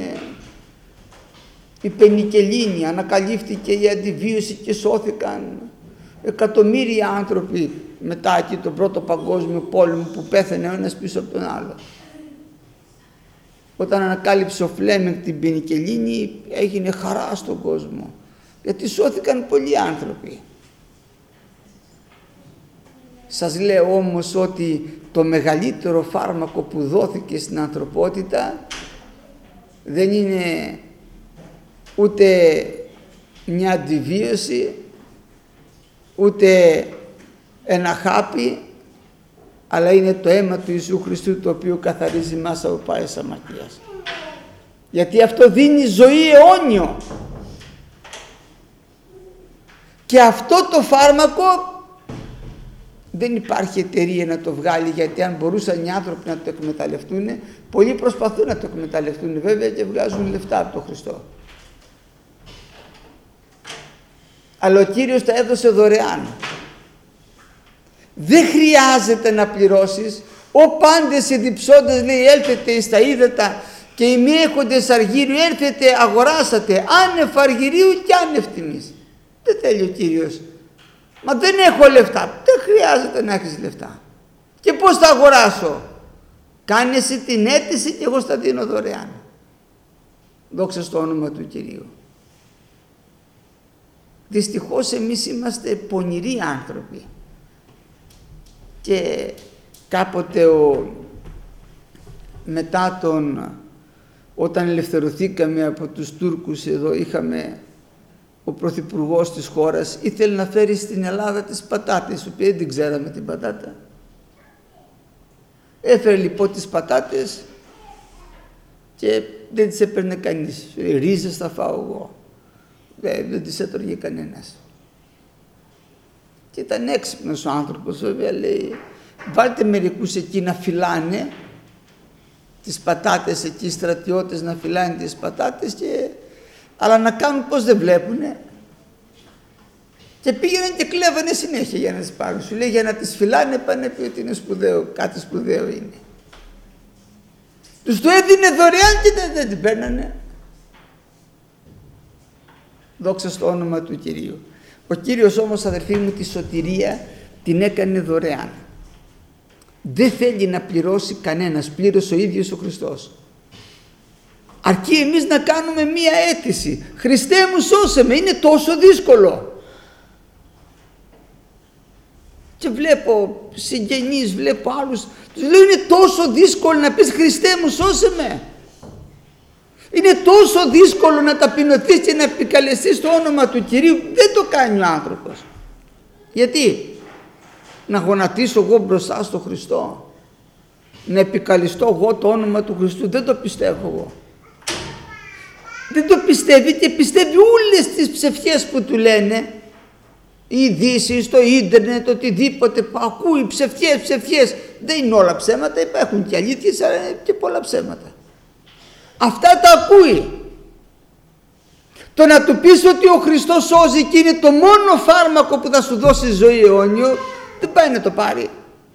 S1: η πενικελίνη, ανακαλύφθηκε η αντιβίωση και σώθηκαν εκατομμύρια άνθρωποι μετά και τον πρώτο παγκόσμιο πόλεμο που πέθανε ο ένας πίσω από τον άλλο. Όταν ανακάλυψε ο Φλέμινγκ την πενικελίνη έγινε χαρά στον κόσμο, γιατί σώθηκαν πολλοί άνθρωποι. Σας λέω όμως ότι το μεγαλύτερο φάρμακο που δόθηκε στην ανθρωπότητα δεν είναι ούτε μια αντιβίωση, ούτε ένα χάπι, αλλά είναι το αίμα του Ιησού Χριστού, το οποίο καθαρίζει μας από πάσης αμαρτίας. Γιατί αυτό δίνει ζωή αιώνιο. Και αυτό το φάρμακο δεν υπάρχει εταιρεία να το βγάλει, γιατί αν μπορούσαν οι άνθρωποι να το εκμεταλλευτούν, πολλοί προσπαθούν να το εκμεταλλευτούν βέβαια και βγάζουν λεφτά από τον Χριστό. Αλλά ο Κύριος τα έδωσε δωρεάν. Δεν χρειάζεται να πληρώσεις. Ο πάντες οι διψώντες, λέει, έλθετε εις τα ύδατα και οι μη έχοντες αργύριου, έρθετε αγοράσατε άνευ αργυρίου και άνευ τιμής. Δεν θέλει ο Κύριος. Μα δεν έχω λεφτά. Δεν χρειάζεται να έχεις λεφτά. Και πώς θα αγοράσω? Κάνε εσύ την αίτηση και εγώ στα δίνω δωρεάν. Δόξα στο όνομα του Κυρίου. Δυστυχώς εμείς είμαστε πονηροί άνθρωποι. Και κάποτε ο, μετά τον, όταν ελευθερωθήκαμε από τους Τούρκους εδώ, είχαμε ο πρωθυπουργός της χώρας ήθελε να φέρει στην Ελλάδα τις πατάτες, που δεν την ξέραμε την πατάτα. Έφερε λοιπόν τις πατάτες και δεν τις έπαιρνε κανείς. Ρίζες θα φάω εγώ. Δεν, δεν τις έτρωγε κανένας. Και ήταν έξυπνος ο άνθρωπος, βέβαια, λέει, βάλτε μερικούς εκεί να φυλάνε τις πατάτες, εκεί οι στρατιώτες να φυλάνε τις πατάτες, και... αλλά να κάνουν πως δεν βλέπουνε. Και πήγαιναν και κλέβανε συνέχεια για να τις πάρουν. Σου λέει για να τις φυλάνε, πάνε πει ότι είναι σπουδαίο, κάτι σπουδαίο είναι. Τους το έδινε δωρεάν και δεν, δεν την παίρνανε. Δόξα στο όνομα του Κυρίου. Ο Κύριος όμως, αδερφοί μου, τη σωτηρία την έκανε δωρεάν. Δεν θέλει να πληρώσει κανένας, πλήρωσε ο ίδιος ο Χριστός. Αρκεί εμείς να κάνουμε μία αίτηση. Χριστέ μου σώσε με, είναι τόσο δύσκολο. Και βλέπω συγγενείς, βλέπω άλλους, τους λέω είναι τόσο δύσκολο να πεις Χριστέ μου σώσε με. Είναι τόσο δύσκολο να ταπεινωθείς και να επικαλεστείς το όνομα του Κυρίου. Δεν το κάνει ο άνθρωπος. Γιατί? Να γονατίσω εγώ μπροστά στο Χριστό, να επικαλεστώ εγώ το όνομα του Χριστού? Δεν το πιστεύω εγώ. Δεν το πιστεύει και πιστεύει όλες τις ψευχές που του λένε, οι ειδήσεις, στο ίντερνετ, οτιδήποτε που ακούει, ψευχές, ψευχές. Δεν είναι όλα ψέματα, υπάρχουν και αλήθειες, αλλά είναι και πολλά ψέματα. Αυτά τα ακούει. Το να του πεις ότι ο Χριστός σώζει και είναι το μόνο φάρμακο που θα σου δώσει ζωή αιώνιο, δεν πάει να το πάρει.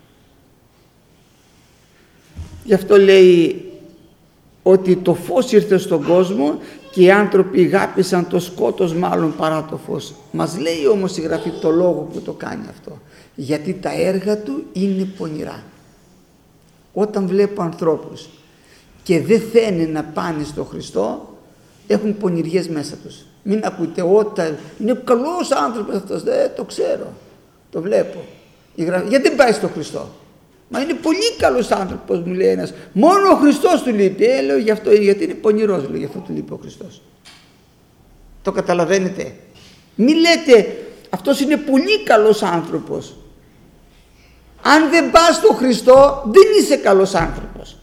S1: Γι' αυτό λέει ότι το φως ήρθε στον κόσμο και οι άνθρωποι αγάπησαν το σκότος μάλλον παρά το φως. Μας λέει όμως η Γραφή το λόγο που το κάνει αυτό. Γιατί τα έργα του είναι πονηρά. Όταν βλέπω ανθρώπους και δεν θέλουν να πάνε στο Χριστό, έχουν πονηριές μέσα τους. Μην ακούτε όταν είναι καλός άνθρωπος αυτός, δεν το ξέρω, το βλέπω. Γιατί δεν πάει στο Χριστό? Μα είναι πολύ καλός άνθρωπος, μου λέει ένας. Μόνο ο Χριστός του λείπει. Ε, λέω γι' αυτό, γιατί είναι πονηρός, λέω, γι' αυτό του λείπει ο Χριστός. Το καταλαβαίνετε? Μη λέτε αυτός είναι πολύ καλός άνθρωπος. Αν δεν πας στο Χριστό δεν είσαι καλός άνθρωπος.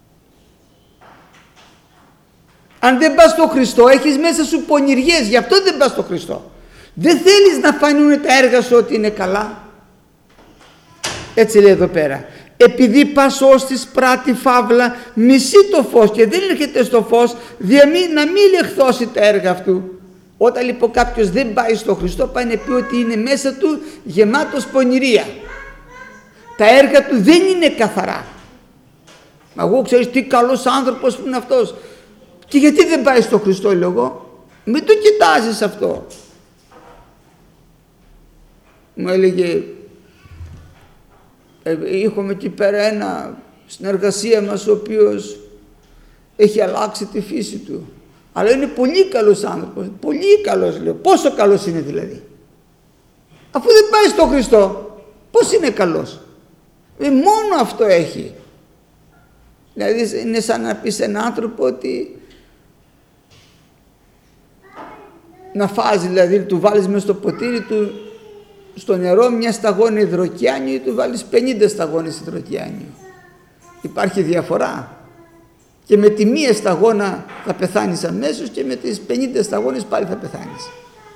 S1: Αν δεν πας στο Χριστό έχεις μέσα σου πονηριές, γι' αυτό δεν πας στο Χριστό. Δεν θέλεις να φανούν τα έργα σου ότι είναι καλά. Έτσι λέει εδώ πέρα. Επειδή πας ως της πράτη φαύλα, μισεί το φως και δεν έρχεται στο φως, διαμή, να μην λεχθώσει τα έργα αυτού. Όταν λοιπόν κάποιος δεν πάει στο Χριστό, πάει να πει ότι είναι μέσα του γεμάτος πονηρία. Τα έργα του δεν είναι καθαρά. Μα εγώ ξέρεις τι καλός άνθρωπος που είναι αυτός. Και γιατί δεν πάει στο Χριστό, λέω εγώ? Μην το κοιτάζεις αυτό. Μου έλεγε, είχαμε εκεί πέρα ένα στην εργασία μας ο οποίος έχει αλλάξει τη φύση του, αλλά είναι πολύ καλός άνθρωπος. Πολύ καλός, λέω. Πόσο καλός είναι δηλαδή? Αφού δεν πάει στο Χριστό, πώς είναι καλός? Ε, μόνο αυτό έχει. Δηλαδή είναι σαν να πεις σε έναν άνθρωπο ότι να φάζει, δηλαδή του βάλεις μέσα στο ποτήρι του στο νερό μια σταγόνα υδροκιάνιο ή του βάλεις πενήντα σταγόνες υδροκιάνιο. Υπάρχει διαφορά. Και με τη μία σταγόνα θα πεθάνεις αμέσως και με τις πενήντα σταγόνες πάλι θα πεθάνεις.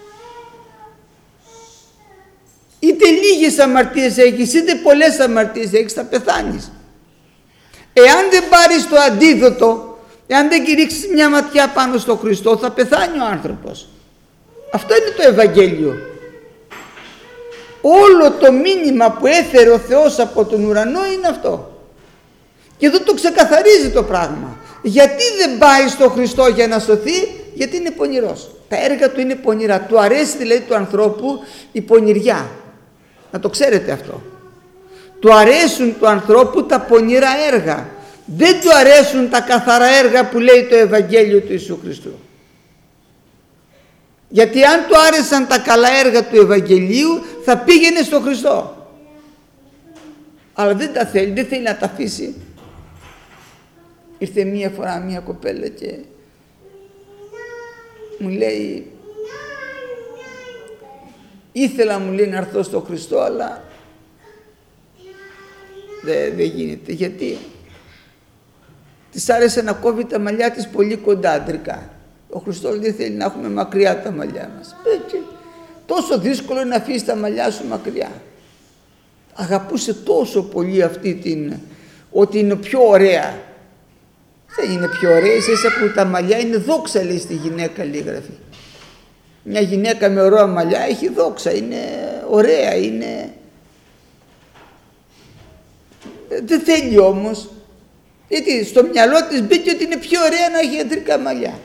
S1: Είτε λίγες αμαρτίες έχεις είτε πολλές αμαρτίες έχεις, θα πεθάνεις. Εάν δεν πάρεις το αντίδοτο, εάν δεν κηρύξεις μια ματιά πάνω στο Χριστό, θα πεθάνει ο άνθρωπος. Αυτό είναι το Ευαγγέλιο. Όλο το μήνυμα που έφερε ο Θεός από τον ουρανό είναι αυτό. Και εδώ το ξεκαθαρίζει το πράγμα. Γιατί δεν πάει στο Χριστό για να σωθεί? Γιατί είναι πονηρός. Τα έργα του είναι πονηρά. Του αρέσει δηλαδή του ανθρώπου η πονηριά. Να το ξέρετε αυτό. Του αρέσουν του ανθρώπου τα πονηρά έργα. Δεν του αρέσουν τα καθαρά έργα που λέει το Ευαγγέλιο του Ιησού Χριστού. Γιατί αν του άρεσαν τα καλά έργα του Ευαγγελίου θα πήγαινε στο Χριστό. Αλλά δεν τα θέλει, δεν θέλει να τα αφήσει. Ήρθε μία φορά μία κοπέλα και μου λέει, ήθελα, μου λέει, να έρθω στο Χριστό, αλλά δεν δε γίνεται. Γιατί? Της άρεσε να κόβει τα μαλλιά της πολύ κοντά αντρικά. Ο Χριστός δεν θέλει να έχουμε μακριά τα μαλλιά μας. Έτσι. Τόσο δύσκολο είναι να αφήσεις τα μαλλιά σου μακριά. Αγαπούσε τόσο πολύ αυτή την, ότι είναι πιο ωραία. Δεν είναι πιο ωραία, ίσα ίσα που τα μαλλιά είναι δόξα, λέει στη γυναίκα, λέει Γραφή. Μια γυναίκα με ωραία μαλλιά έχει δόξα, είναι ωραία, είναι... Δεν θέλει όμως, γιατί στο μυαλό της μπήκε ότι είναι πιο ωραία να έχει αντρικά μαλλιά.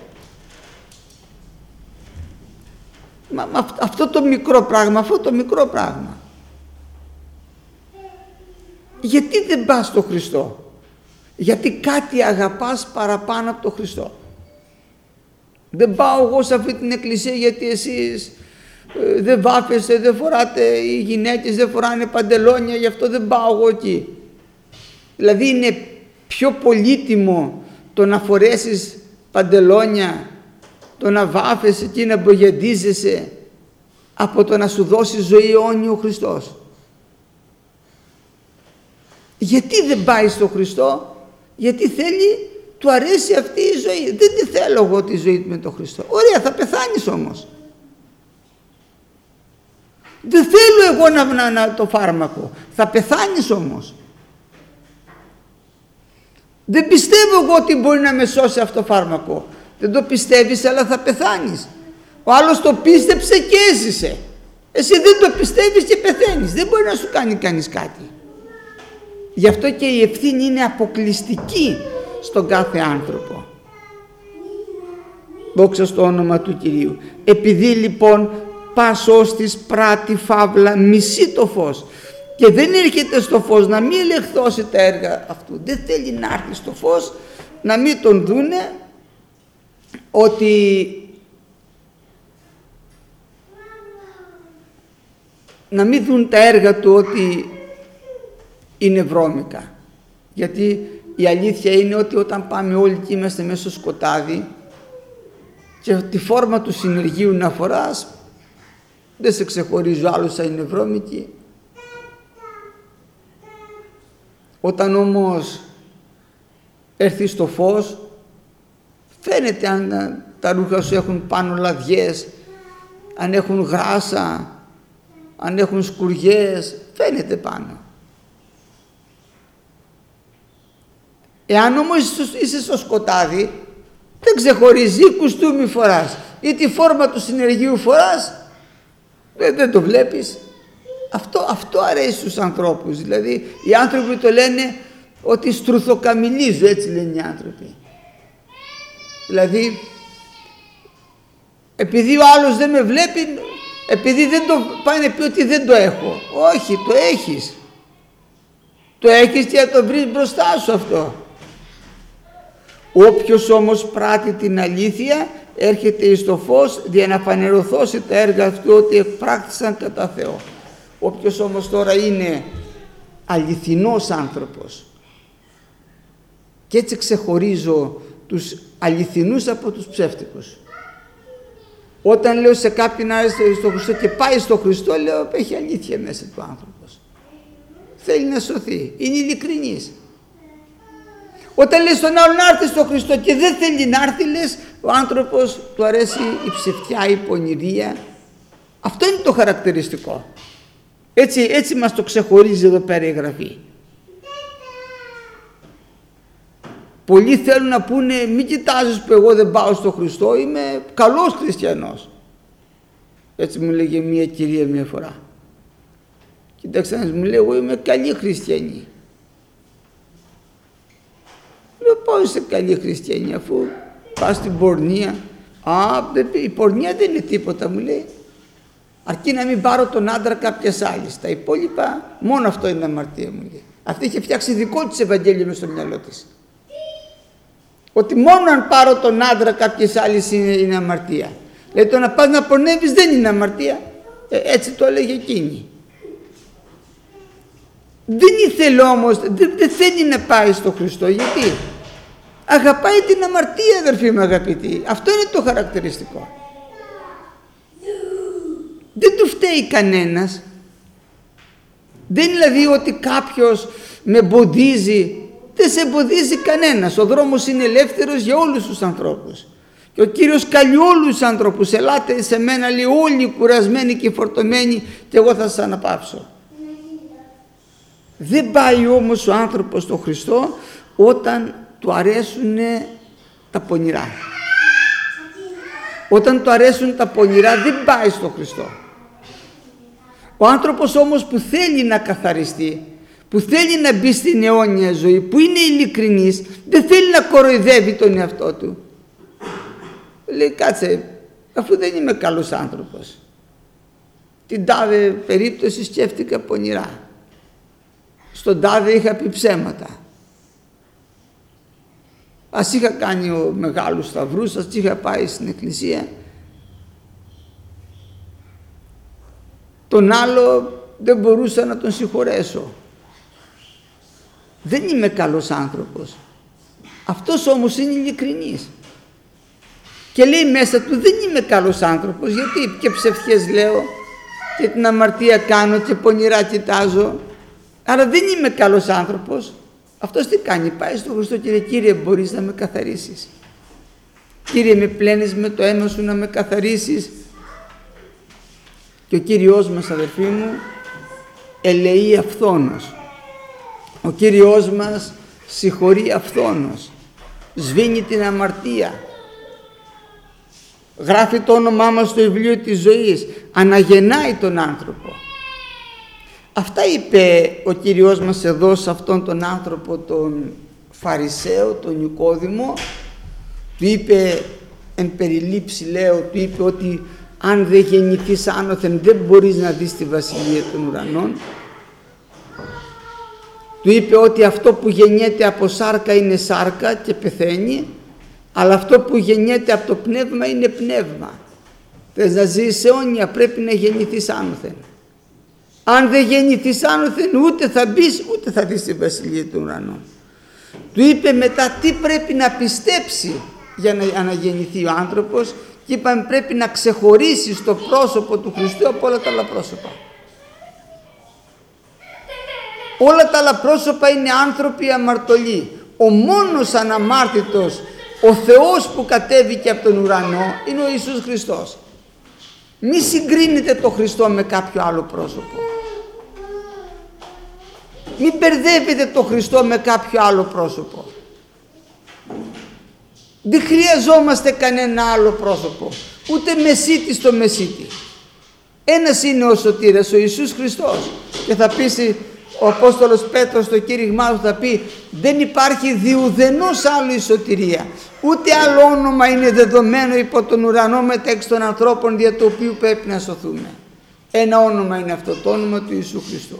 S1: Μα, μα, αυτό το μικρό πράγμα, αυτό το μικρό πράγμα. Γιατί δεν πας στο Χριστό? Γιατί κάτι αγαπάς παραπάνω από το Χριστό. Δεν πάω εγώ σε αυτή την εκκλησία γιατί εσείς ε, δεν βάφεστε, δεν φοράτε, οι γυναίκες δεν φοράνε παντελόνια, γι' αυτό δεν πάω εγώ εκεί. Δηλαδή είναι πιο πολύτιμο το να φορέσεις παντελόνια, το να βάφεσαι και να μπογιαντίζεσαι, από το να σου δώσει ζωή αιώνια ο Χριστός. Γιατί δεν πάει στο Χριστό? Γιατί θέλει, του αρέσει αυτή η ζωή. Δεν τη θέλω εγώ τη ζωή με τον Χριστό. Ωραία, θα πεθάνεις όμως. Δεν θέλω εγώ να, να, να το φάρμακο. Θα πεθάνεις όμως. Δεν πιστεύω εγώ ότι μπορεί να με σώσει αυτό το φάρμακο. Δεν το πιστεύεις, αλλά θα πεθάνεις. Ο άλλος το πίστεψε και έζησε. Εσύ δεν το πιστεύεις και πεθαίνεις. Δεν μπορεί να σου κάνει κανείς κάτι. Γι' αυτό και η ευθύνη είναι αποκλειστική στον κάθε άνθρωπο. Δόξα στο όνομα του Κυρίου. Επειδή λοιπόν πας ως της πράτη φαύλα μισεί το φως και δεν έρχεται στο φως, να μην ελεγχθώσει τα έργα αυτού. Δεν θέλει να έρθει στο φως, να μην τον δούνε ότι να μην δουν τα έργα του ότι είναι βρώμικα. Γιατί η αλήθεια είναι ότι όταν πάμε όλοι και είμαστε μέσα στο σκοτάδι και τη φόρμα του συνεργείου να φοράς, δεν σε ξεχωρίζει ο άλλος αν είναι βρώμικη. Όταν όμως έρθει στο φως, φαίνεται αν τα ρούχα σου έχουν πάνω λαδιές, αν έχουν γράσα, αν έχουν σκουριές, φαίνεται πάνω. Εάν όμως είσαι στο σκοτάδι, δεν ξεχωρίζει ή κουστούμι φοράς ή τη φόρμα του συνεργείου φοράς, δεν, δεν το βλέπεις. Αυτό, αυτό αρέσει στους ανθρώπους. Δηλαδή οι άνθρωποι το λένε ότι στρουθοκαμιλίζω, έτσι λένε οι άνθρωποι. Δηλαδή επειδή ο άλλος δεν με βλέπει, επειδή δεν το πάει να πει ότι δεν το έχω. Όχι, το έχεις. Το έχεις και θα το βρεις μπροστά σου αυτό. Όποιος όμως πράττει την αλήθεια έρχεται εις το φως για να φανερωθώσει τα έργα του ότι εκπράκτησαν κατά Θεό. Όποιος όμως τώρα είναι αληθινός άνθρωπος, και έτσι ξεχωρίζω τους αληθινούς από τους ψεύτικους. Όταν λέω σε κάποιον άρεσε στο Χριστό και πάει στο Χριστό, λέω έχει αλήθεια μέσα του άνθρωπος. Θέλει να σωθεί, είναι ειλικρινής. Όταν λες στον άλλον να έρθει στο Χριστό και δεν θέλει να έρθει, λες ο άνθρωπος του αρέσει η ψευτιά, η πονηρία. Αυτό είναι το χαρακτηριστικό. Έτσι, έτσι μας το ξεχωρίζει εδώ πέρα η Γραφή. Πολλοί θέλουν να πούνε μην κοιτάζεις που εγώ δεν πάω στο Χριστό, είμαι καλός χριστιανός. Έτσι μου λέγε μια κυρία μια φορά. Κοιτάξτε, μου λέει εγώ είμαι καλή χριστιανή. Λέω πώς είσαι καλή χριστιανή αφού πας στην πορνεία? Α, η πορνεία δεν είναι τίποτα, μου λέει. Αρκεί να μην πάρω τον άντρα κάποιας άλλης. Τα υπόλοιπα μόνο αυτό είναι αμαρτία, μου λέει. Αυτή είχε φτιάξει δικό της Ευαγγέλιο μες στο μυαλό της. Ότι μόνο αν πάρω τον άντρα κάποιες άλλες είναι, είναι αμαρτία. Λέει το να πας να πορνεύεις δεν είναι αμαρτία. Ε, έτσι το έλεγε εκείνη. Δεν ήθελε όμως, δεν, δεν θέλει να πάει στο Χριστό. Γιατί? Αγαπάει την αμαρτία, αδερφοί μου αγαπητοί. Αυτό είναι το χαρακτηριστικό. Δεν του φταίει κανένας. Δεν είναι δηλαδή ότι κάποιος με εμποδίζει. Δεν σε εμποδίζει κανένας. Ο δρόμος είναι ελεύθερος για όλους τους ανθρώπους. Και ο Κύριος καλεί όλους τους ανθρώπους. Ελάτε σε μένα, λέει, όλοι κουρασμένοι και φορτωμένοι και εγώ θα σας αναπαύσω. Δεν πάει όμως ο άνθρωπος στο Χριστό όταν του αρέσουν τα πονηρά. Όταν του αρέσουν τα πονηρά δεν πάει στο Χριστό. Ο άνθρωπος όμως που θέλει να καθαριστεί, που θέλει να μπει στην αιώνια ζωή, που είναι ειλικρινής, δεν θέλει να κοροϊδεύει τον εαυτό του. Λέει, κάτσε, αφού δεν είμαι καλός άνθρωπος, την τάδε περίπτωση σκέφτηκα πονηρά, στον τάδε είχα πει ψέματα, ας είχα κάνει ο μεγάλους σταυρούς, ας είχα πάει στην εκκλησία, τον άλλο δεν μπορούσα να τον συγχωρέσω, δεν είμαι καλός άνθρωπος. Αυτός όμως είναι ειλικρινής και λέει μέσα του, δεν είμαι καλός άνθρωπος, γιατί και ψευτιές λέω και την αμαρτία κάνω και πονηρά κοιτάζω, άρα δεν είμαι καλός άνθρωπος. Αυτός τι κάνει? Πάει στον Χριστό και λέει, Κύριε, μπορείς να με καθαρίσεις? Κύριε, με πλένεις με το αίμα σου να με καθαρίσεις? Και ο Κύριος μας, αδερφοί μου, ελεεί αυθόνος. Ο Κύριος μας συγχωρεί αυθόνος, σβήνει την αμαρτία, γράφει το όνομά μας στο βιβλίο της ζωής, αναγεννάει τον άνθρωπο. Αυτά είπε ο Κύριος μας εδώ σε αυτόν τον άνθρωπο, τον Φαρισαίο, τον Νικόδημο. Του είπε, εν περιλήψη λέω, του είπε ότι αν δεν γεννηθείς άνωθεν δεν μπορείς να δεις τη Βασιλεία των Ουρανών. Του είπε ότι αυτό που γεννιέται από σάρκα είναι σάρκα και πεθαίνει, αλλά αυτό που γεννιέται από το πνεύμα είναι πνεύμα. Θες να ζεις αιώνια, πρέπει να γεννηθείς άνωθεν. Αν δεν γεννηθείς άνωθεν, ούτε θα μπεις ούτε θα δεις τη Βασιλεία των Ουρανών. Του είπε μετά τι πρέπει να πιστέψει για να αναγεννηθεί ο άνθρωπος, και είπαμε πρέπει να ξεχωρίσει το πρόσωπο του Χριστού από όλα τα άλλα πρόσωπα. Όλα τα άλλα πρόσωπα είναι άνθρωποι αμαρτωλοί. Ο μόνος αναμάρτητος, ο Θεός που κατέβηκε από τον ουρανό, είναι ο Ιησούς Χριστός. Μη συγκρίνετε το Χριστό με κάποιο άλλο πρόσωπο. Μην μπερδεύετε το Χριστό με κάποιο άλλο πρόσωπο. Δεν χρειαζόμαστε κανένα άλλο πρόσωπο, ούτε μεσίτη στο μεσίτη. Ένας είναι ο σωτήρας, ο Ιησούς Χριστός. Και θα πει ο Απόστολος Πέτρος στο κήρυγμά του, θα πει δεν υπάρχει διουδενός άλλο η σωτηρία, ούτε άλλο όνομα είναι δεδομένο υπό τον ουρανό μεταξύ των ανθρώπων δια το οποίο πρέπει να σωθούμε. Ένα όνομα είναι αυτό, το όνομα του Ιησού Χριστού.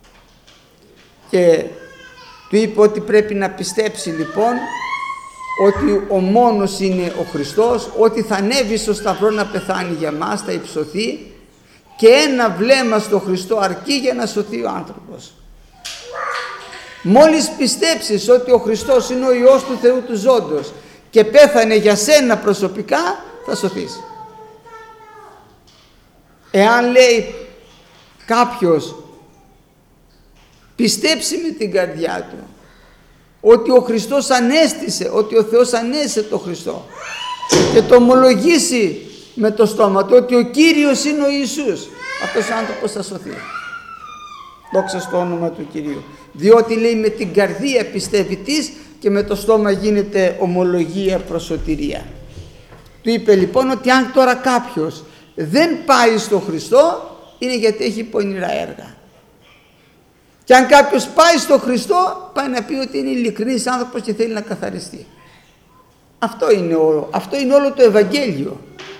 S1: Και του είπε ότι πρέπει να πιστέψει λοιπόν ότι ο μόνος είναι ο Χριστός, ότι θα ανέβει στο σταυρό να πεθάνει για μας, θα υψωθεί, και ένα βλέμμα στο Χριστό αρκεί για να σωθεί ο άνθρωπος. Μόλις πιστέψεις ότι ο Χριστός είναι ο Υιός του Θεού του ζώντος και πέθανε για σένα προσωπικά, θα σωθείς. Εάν λέει κάποιος πιστέψει με την καρδιά του ότι ο Χριστός ανέστησε, ότι ο Θεός ανέστησε τον Χριστό, και το ομολογήσει με το στόμα του ότι ο Κύριος είναι ο Ιησούς, αυτός ο άνθρωπος θα σωθεί. Δόξα στο όνομα του Κυρίου. Διότι λέει με την καρδία πιστεύει της και με το στόμα γίνεται ομολογία προς σωτηρία. Του είπε λοιπόν ότι αν τώρα κάποιος δεν πάει στο Χριστό, είναι γιατί έχει πονηρά έργα. Και αν κάποιος πάει στο Χριστό, πάει να πει ότι είναι ειλικρινής άνθρωπος και θέλει να καθαριστεί. Αυτό είναι όλο, αυτό είναι όλο το Ευαγγέλιο.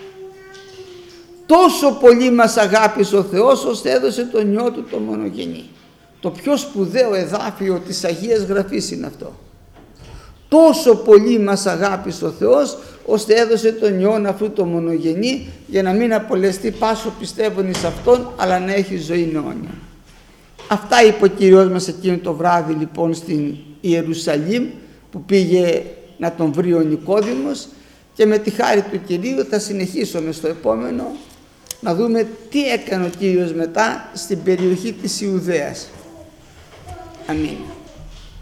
S1: Τόσο πολύ μας αγάπησε ο Θεός, ώστε έδωσε τον Υιό του το μονογενή. Το πιο σπουδαίο εδάφιο της Αγίας Γραφής είναι αυτό. Τόσο πολύ μας αγάπησε ο Θεός, ώστε έδωσε τον Υιόν αυτού το μονογενή, για να μην απολεστεί πάσο πιστεύουν εις Αυτόν, αλλά να έχει ζωή αιώνια. Αυτά είπε ο Κύριος μας εκείνο το βράδυ λοιπόν στην Ιερουσαλήμ, που πήγε να τον βρει ο Νικόδημος, και με τη χάρη του Κυρίου θα συνεχίσουμε στο επόμενο να δούμε τι έκανε ο Κύριος μετά στην περιοχή της Ιουδαίας. Αμήν.